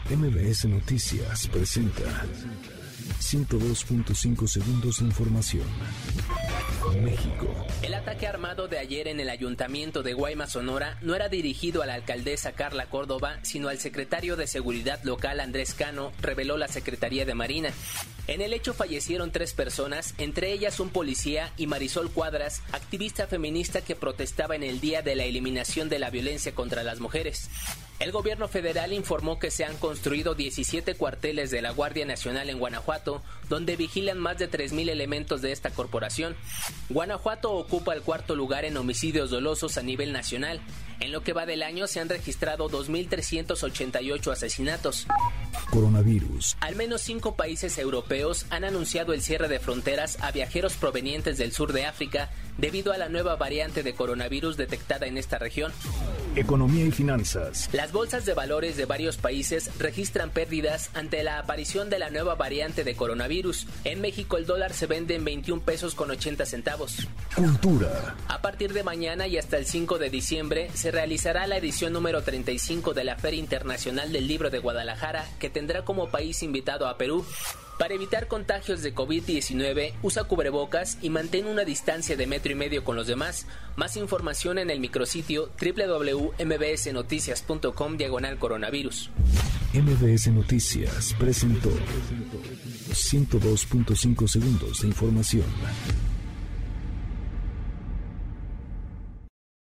MBS Noticias presenta 102.5 segundos de información. México. El ataque armado de ayer en el ayuntamiento de Guaymas, Sonora, no era dirigido a la alcaldesa Carla Córdoba, sino al secretario de Seguridad Local Andrés Cano, reveló la Secretaría de Marina. En el hecho fallecieron 3 personas, entre ellas un policía y Marisol Cuadras, activista feminista que protestaba en el día de la eliminación de la violencia contra las mujeres. El gobierno federal informó que se han construido 17 cuarteles de la Guardia Nacional en Guanajuato, donde vigilan más de 3,000 elementos de esta corporación. Guanajuato ocupa el 4º lugar en homicidios dolosos a nivel nacional. En lo que va del año se han registrado 2,388 asesinatos. Coronavirus. Al menos 5 países europeos han anunciado el cierre de fronteras a viajeros provenientes del sur de África debido a la nueva variante de coronavirus detectada en esta región. Economía y finanzas. Las bolsas de valores de varios países registran pérdidas ante la aparición de la nueva variante de coronavirus. En México el dólar se vende en 21 pesos con 80 centavos. Cultura. A partir de mañana y hasta el 5 de diciembre se realizará la edición número 35 de la Feria Internacional del Libro de Guadalajara, que tendrá como país invitado a Perú. Para evitar contagios de COVID-19, usa cubrebocas y mantén una distancia de 1,5 metros con los demás. Más información en el micrositio www.mbsnoticias.com/coronavirus. MBS Noticias presentó 102.5 segundos de información.